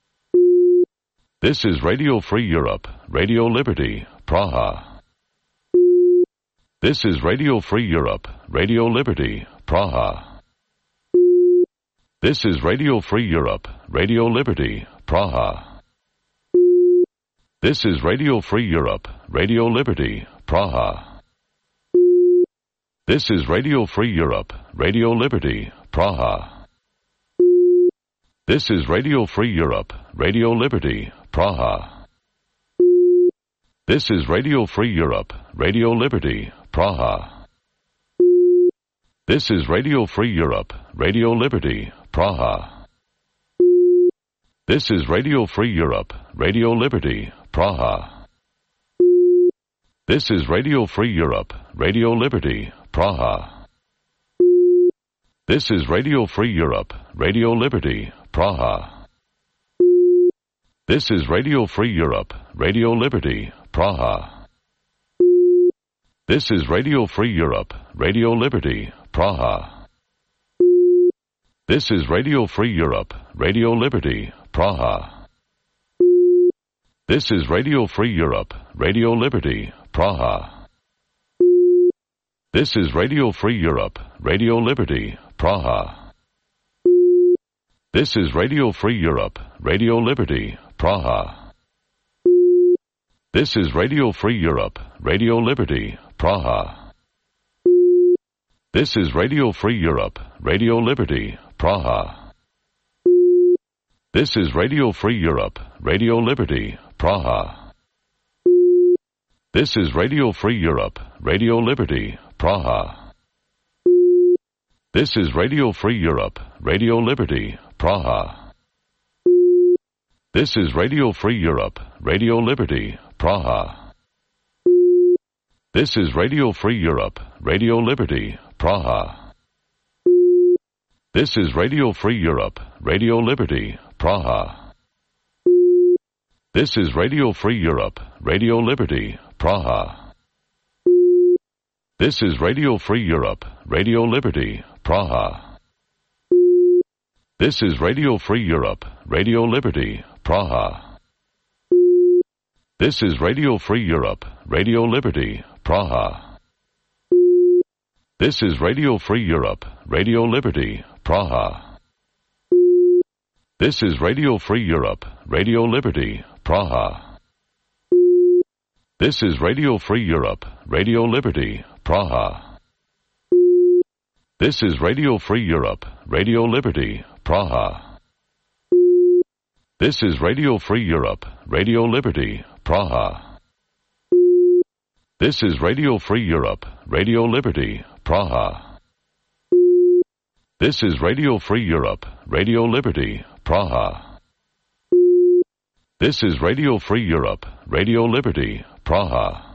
This is Radio Free Europe, Radio Liberty, Praha. This is Radio Free Europe, Radio Liberty, Praha. This is Radio Free Europe, Radio Liberty, Praha. This is Radio Free Europe, Radio Liberty, Praha. This is Radio Free Europe, Radio Liberty, Praha. This is Radio Free Europe, Radio Liberty, Praha. This is Radio Free Europe, Radio Liberty, Praha. This is Radio Free Europe, Radio Liberty, Praha. This is Radio Free Europe, Radio Liberty, Praha. This is Radio Free Europe, Radio Liberty, Praha. This is Radio Free Europe, Radio Liberty, Praha. This is Radio Free Europe, Radio Liberty, Praha. This is Radio Free Europe, Radio Liberty, Praha. This is Radio Free Europe, Radio Liberty, Praha. This is Radio Free Europe, Radio Liberty, Praha. This is Radio Free Europe, Radio Liberty, Praha. This is Radio Free Europe, Radio Liberty, Praha. This is Radio Free Europe, Radio Liberty, Praha. This is Radio Free Europe, Radio Liberty, Praha. This is Radio Free Europe, Radio Liberty, Praha. This is Radio Free Europe, Radio Liberty, Praha. This is Radio Free Europe, Radio Liberty, Praha. This is Radio Free Europe, Radio Liberty, Praha. This is Radio Free Europe, Radio Liberty, Praha. This is Radio Free Europe, Radio Liberty, Praha. This is Radio Free Europe, Radio Liberty, Praha. This is Radio Free Europe, Radio Liberty, Praha. This is Radio Free Europe, Radio Liberty, Praha. This is Radio Free Europe, Radio Liberty, Praha. This is Radio Free Europe, Radio Liberty, Praha. This is Radio Free Europe, Radio Liberty, Praha. This is Radio Free Europe, Radio Liberty, Praha. This is Radio Free Europe, Radio Liberty, Praha. This is Radio Free Europe, Radio Liberty, Praha. This is Radio Free Europe, Radio Liberty, Praha. This is Radio Free Europe, Radio Liberty, Praha. This is Radio Free Europe, Radio Liberty, Praha.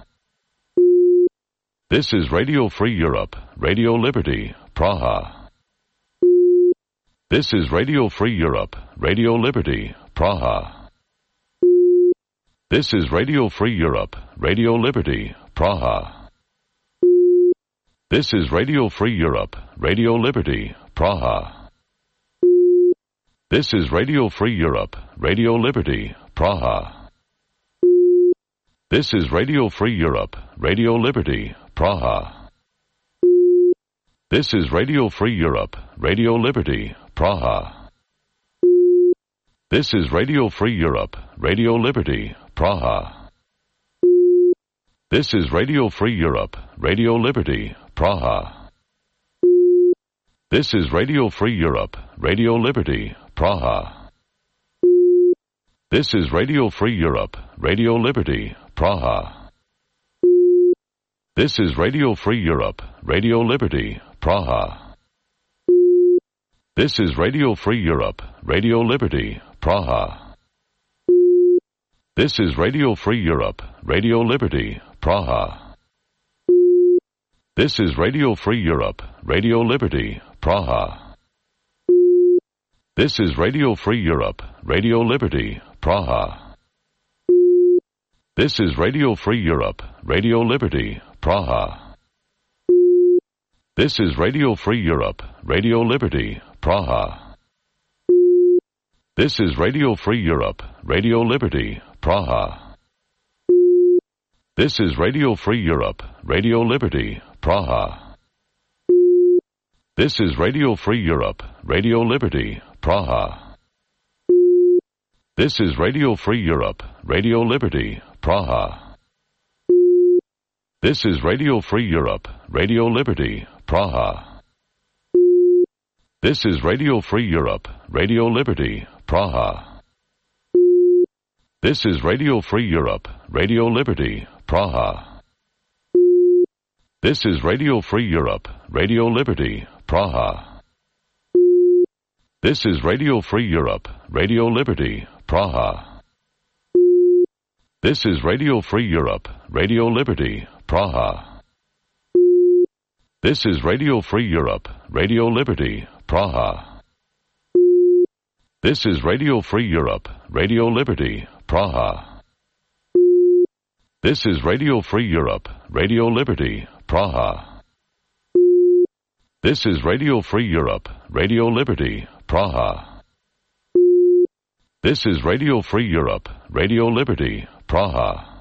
This is Radio Free Europe, Radio Liberty, Praha. This is Radio Free Europe, Radio Liberty, Praha. This is Radio Free Europe, Radio Liberty, Praha. This is Radio Free Europe, Radio Liberty, Praha. This is Radio Free Europe, Radio Liberty, Praha. This is Radio Free Europe, Radio Liberty, Praha. This is Radio Free Europe, Radio Liberty, Praha. This is Radio Free Europe, Radio Liberty, Praha. This is Radio Free Europe, Radio Liberty, Praha. This is Radio Free Europe, Radio Liberty, Praha. This is Radio Free Europe, Radio Liberty, Praha. This is Radio Free Europe, Radio Liberty, Praha. This is Radio Free Europe, Radio Liberty, Praha. This is Radio Free Europe, Radio Liberty, Praha. This is Radio Free Europe, Radio Liberty, Praha. This is Radio Free Europe, Radio Liberty, Praha. This is Radio Free Europe, Radio Liberty, Praha. This is Radio Free Europe, Radio Liberty, Praha. This is Radio Free Europe, Radio Liberty, Praha. This is Radio Free Europe, Radio Liberty, Praha. This is Radio Free Europe, Radio Liberty, Praha. This is Radio Free Europe, Radio Liberty, Praha. This is Radio Free Europe, Radio Liberty, Praha. This is Radio Free Europe, Radio Liberty, Praha. This is Radio Free Europe, Radio Liberty, Praha. This is Radio Free Europe, Radio Liberty, Praha. This is Radio Free Europe, Radio Liberty, Praha. This is Radio Free Europe, Radio Liberty, Praha. This is Radio Free Europe, Radio Liberty, Praha. This is Radio Free Europe, Radio Liberty, Praha. This is Radio Free Europe, Radio Liberty, Praha. This is Radio Free Europe, Radio Liberty, Praha. This is Radio Free Europe, Radio Liberty, Praha.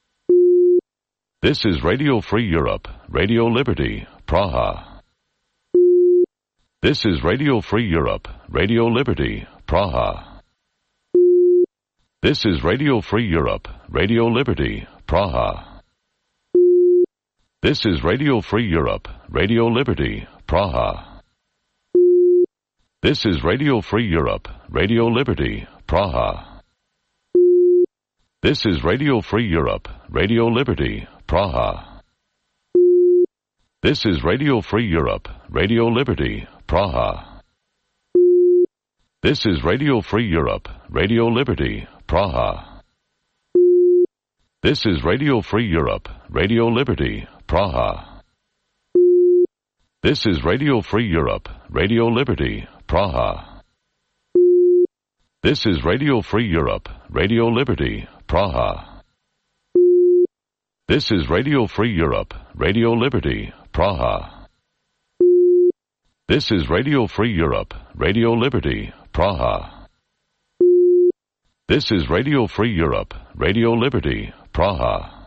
This is Radio Free Europe, Radio Liberty, Praha. This is Radio Free Europe, Radio Liberty, Praha. This is Radio Free Europe, Radio Liberty, Praha. This is Radio Free Europe, Radio Liberty, Praha. This is Radio Free Europe, Radio Liberty, Praha. This is Radio Free Europe, Radio Liberty, Praha. This is Radio Free Europe, Radio Liberty, Praha. This is Radio Free Europe, Radio Liberty, Praha. This is Radio Free Europe, Radio Liberty, Praha. This is Radio Free Europe, Radio Liberty, Praha. This is Radio Free Europe, Radio Liberty, Praha. This is Radio Free Europe, Radio Liberty, Praha. This is Radio Free Europe, Radio Liberty, Praha. This is Radio Free Europe, Radio Liberty, Praha.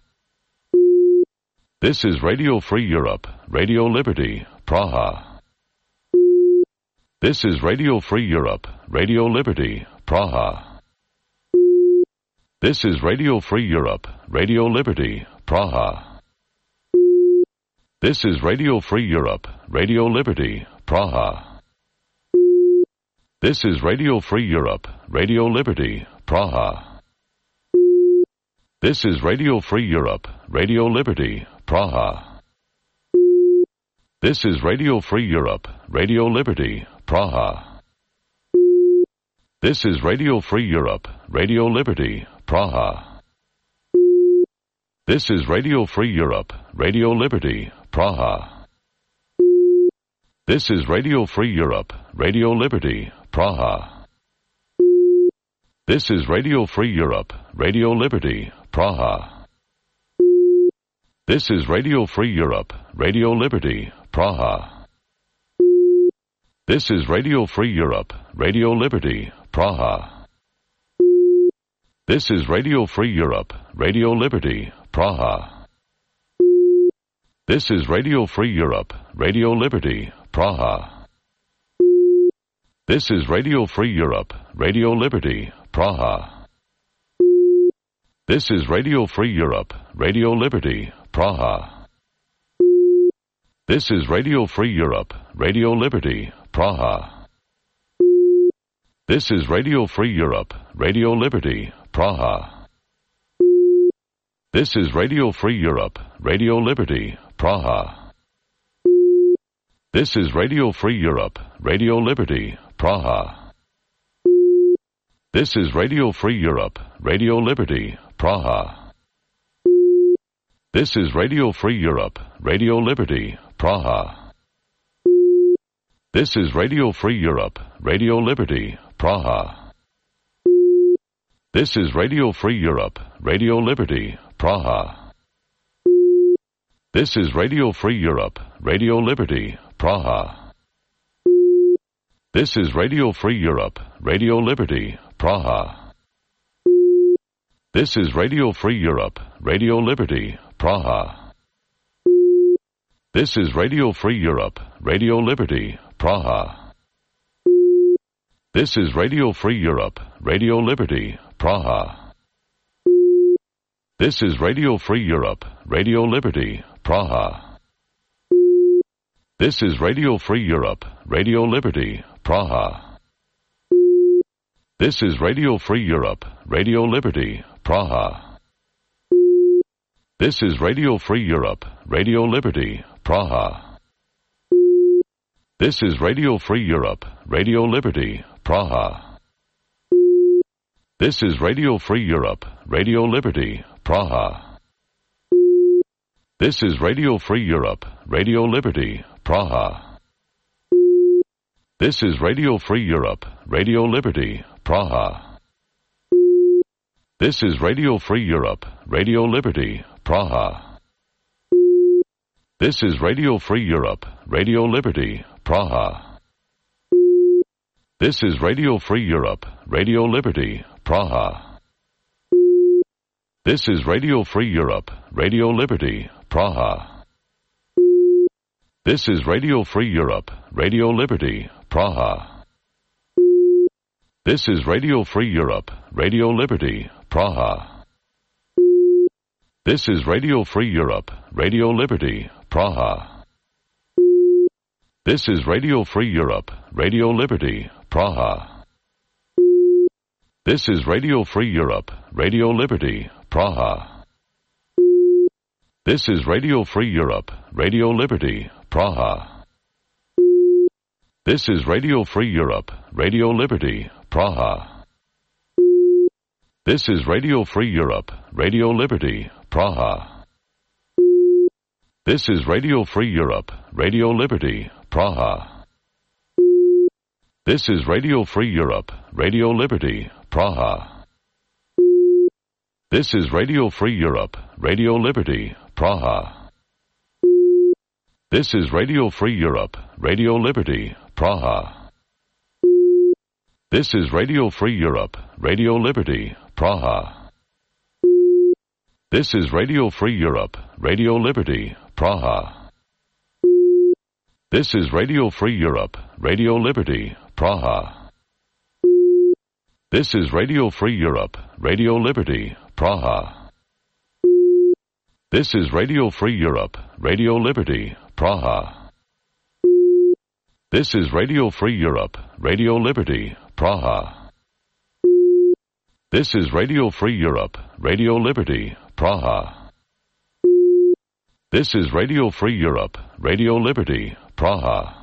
This is Radio Free Europe, Radio Liberty, Praha. This is Radio Free Europe, Radio Liberty, Praha. This is Radio Free Europe, Radio Liberty, Praha. This is Radio Free Europe, Radio Liberty, Praha. This is Radio Free Europe, Radio Liberty, Praha. This is Radio Free Europe, Radio Liberty, Praha. This is Radio Free Europe, Radio Liberty, Praha. This is Radio Free Europe, Radio Liberty, Praha. This is Radio Free Europe, Radio Liberty, Praha. This is Radio Free Europe, Radio Liberty, Praha. This is Radio Free Europe, Radio Liberty, Praha. This is Radio Free Europe, Radio Liberty, Praha. This is Radio Free Europe, Radio Liberty, Praha. This is Radio Free Europe, Radio Liberty, Praha. This is Radio Free Europe, Radio Liberty, Praha. This is Radio Free Europe, Radio Liberty, Praha. This is Radio Free Europe, Radio Liberty, Praha. This is Radio Free Europe, Radio Liberty, Praha. This is Radio Free Europe, Radio Liberty, Praha. This is Radio Free Europe, Radio Liberty, Praha. This is Radio Free Europe, Radio Liberty, Praha. This is Radio Free Europe, Radio Liberty, Praha. This is Radio Free Europe, Radio Liberty, Praha. This is Radio Free Europe, Radio Liberty, Praha. This is Radio Free Europe, Radio Liberty, Praha. This is Radio Free Europe, Radio Liberty, Praha. This is Radio Free Europe, Radio Liberty, Praha. This is Radio Free Europe, Radio Liberty, Praha. This is Radio Free Europe, Radio Liberty, Praha. This is Radio Free Europe, Radio Liberty, Praha. This is Radio Free Europe, Radio Liberty, Praha. This is Radio Free Europe, Radio Liberty, Praha. This is Radio Free Europe, Radio Liberty, Praha. This is Radio Free Europe, Radio Liberty, Praha. This is Radio Free Europe, Radio Liberty, Praha. This is Radio Free Europe, Radio Liberty, Praha. This is Radio Free Europe, Radio Liberty, Praha. This is Radio Free Europe, Radio Liberty, Praha. This is Radio Free Europe, Radio Liberty, Praha. This is Radio Free Europe, Radio Liberty, Praha. This is Radio Free Europe, Radio Liberty, Praha. This is Radio Free Europe, Radio Liberty, Praha. This is Radio Free Europe, Radio Liberty, Praha. This is Radio Free Europe, Radio Liberty, Praha. This is Radio Free Europe, Radio Liberty, Praha. This is Radio Free Europe, Radio Liberty, Praha. This is Radio Free Europe, Radio Liberty, Praha. This is Radio Free Europe, Radio Liberty, Praha. This is Radio Free Europe, Radio Liberty, Praha. This is Radio Free Europe, Radio Liberty, Praha. This is Radio Free Europe, Radio Liberty, Praha. This is Radio Free Europe, Radio Liberty, Praha. This is Radio Free Europe, Radio Liberty, Praha. This is Radio Free Europe, Radio Liberty, Praha. This is Radio Free Europe, Radio Liberty, Praha. This is Radio Free Europe, Radio Liberty, Praha. This is Radio Free Europe, Radio Liberty, Praha. This is Radio Free Europe, Radio Liberty, Praha. This is Radio Free Europe, Radio Liberty, Praha. This is Radio Free Europe, Radio Liberty, Praha. This is Radio Free Europe, Radio Liberty, Praha. This is Radio Free Europe, Radio Liberty, Praha.